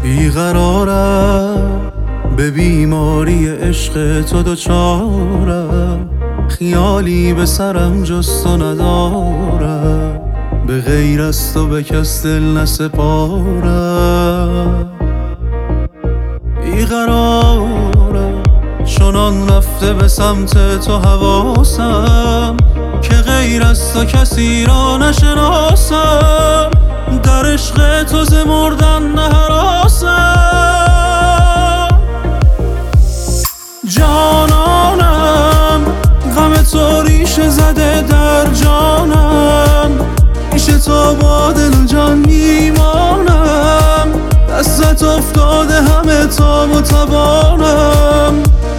بیقرارم به بیماری عشق تو دوچارم، خیالی به سرم جز تو ندارم، به غیر از تو به کس دل نسپارم. بیقرارم چنان رفته به سمت تو حواسم که غیر از تو کسی را نشناسم، در عشق تو ز مردن نهراسم. جانانم غم تو ریشه زده در جانم، پیش تو با دل و جان میمانم، دستت افتاده همه تاب و توانم.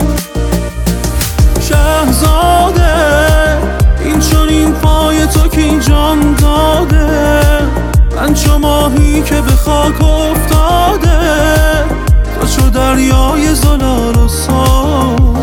شهزاده این چنین پای تو که این جان داده، من چو ماهی که به خاک افتاده، تو چو دریای زلال و ساده.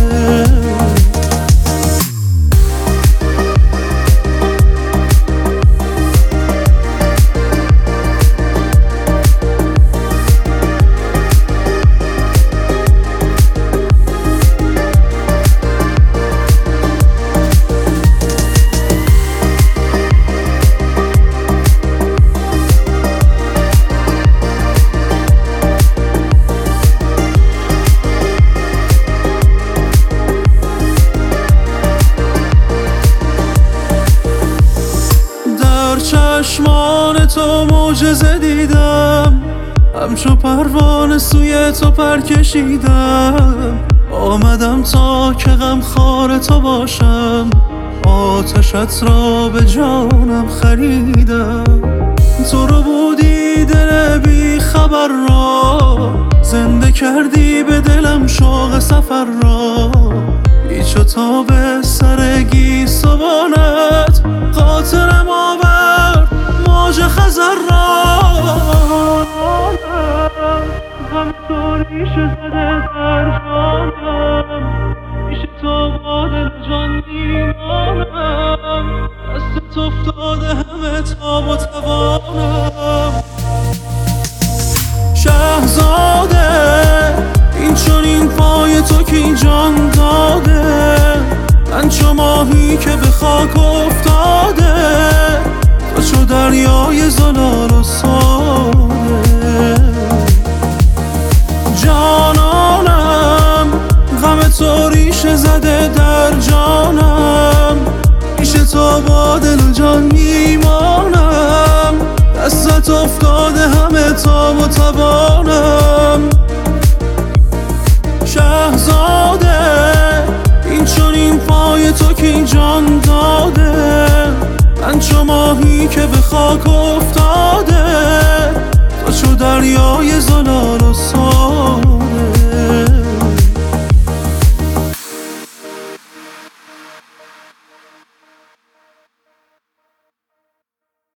چشمان تو معجزه دیدم، همچو پروانه سوی تو پر کشیدم، آمدم تا که غمخوار تو باشم، آتشت را به جانم خریدم. تو رو بودی دل بی خبر را، زنده کردی به دلم شوق سفر را، پیچ و تاب سر گیسوانت خاطرم آورد موج خزر را. غم تو ریشه زده در جانم، پیش تو با دل جان میمانم، دستت افتاده همه تاب و توانم. شهزاده این چنین پای تو که این جان داده، من چو ماهی که به خاک افتاده، تو چو دریای زلال و ساده. جانانم غم تو ریشه زده در جانم، پیش تو با دل و جان میمانم، دستت افتاده همه تاب و توانم. شهزاده این چنین پای تو که این جان داده، من چو ماهی که به خاک افتاده، تو چو دریای زلال و